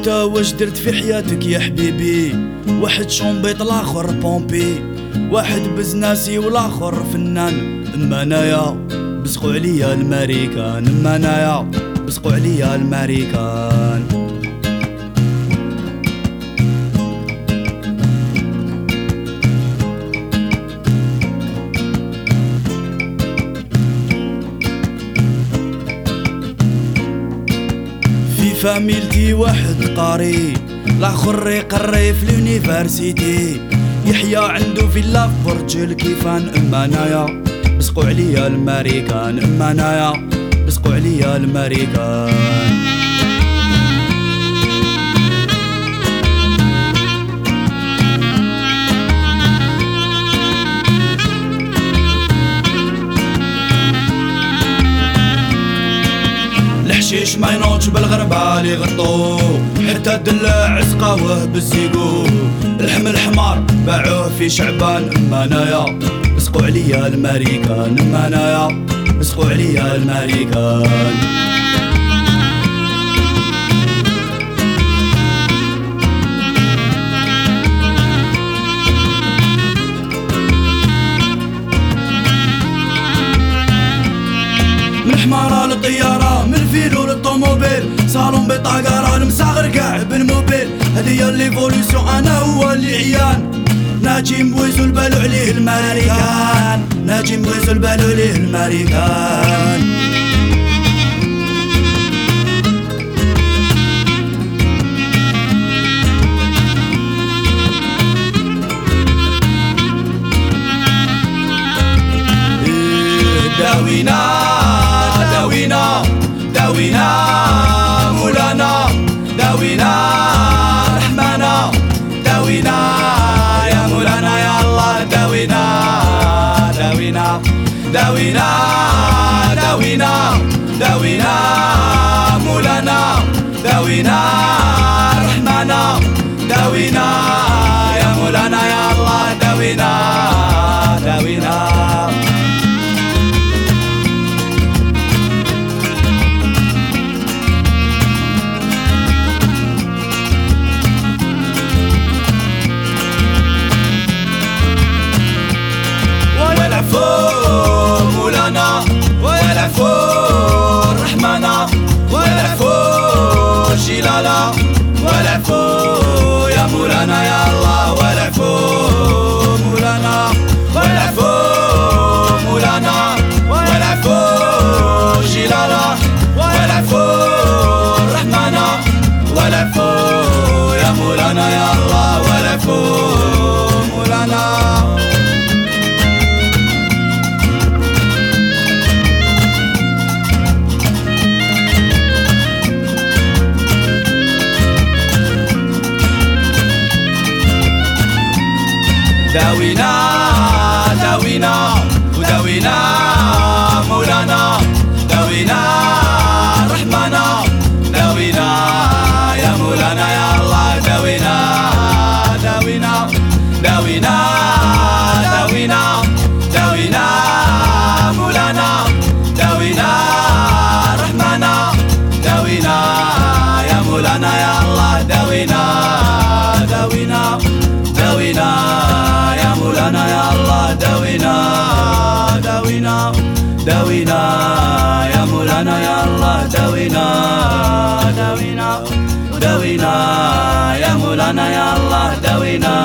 انت واش درت في حياتك يا حبيبي؟ واحد شومبيط الاخر بومبي، واحد بزناسي والاخر فنان. اما انايا بزقوا عليا الماريكان، اما انايا بزقوا عليا الماريكان. في فاميلتي واحد قاري، الاخر يقري في اليونيفرسيتي، يحيى عنده فيلا في برج الكيفان. اما انايا بزقوا عليا الماريكان، اما انايا بزقوا عليا الماريكان. الحشيش ما ينوضش بالغربال يغطوه، حتى الدلاع عسقاوه بالزيقو، الحم الحمار باعوه في شعبان. اما انايا بزقوا عليا الماريكان، اما انايا بزقوا عليا الماريكان. من حمارة للطيارة، من الفيلو للطوموبيل، صالون بطاقة المساغر قاع بالموبيل. هدي الليفوليسيون انا هو اللي عيان، ناجي مبويزو البالو عليه الماريكان، ناجي مبويزو البالو عليه الماريكان. داوينا داوينا داوينا مولانا، داوينا رحمانا، داوينا يا مولانا يا الله، داوينا داوينا داوينا داوينا داوينا مولانا، داوينا رحمانا، داوينا يا مولانا يا الله، داوينا داوينا. مولانا والعفو رحمانا، والعفو جلالا، والعفو يا مولانا يا الله، والعفو مولانا، والعفو مولانا، والعفو جلالا، والعفو رحمانا، والعفو يا مولانا يا الله، والعفو مولانا. داوينا داوينا وداوينا مولانا، داوينا رحمانا، داوينا يا مولانا يا الله، داوينا داوينا داوينا داوينا داوينا مولانا، داوينا رحمانا، داوينا يا مولانا يا الله، داوينا داوينا داوينا يا مولانا يا الله، داوينا داوينا داوينا يا مولانا يا الله، داوينا داوينا داوينا يا مولانا يا الله، داوينا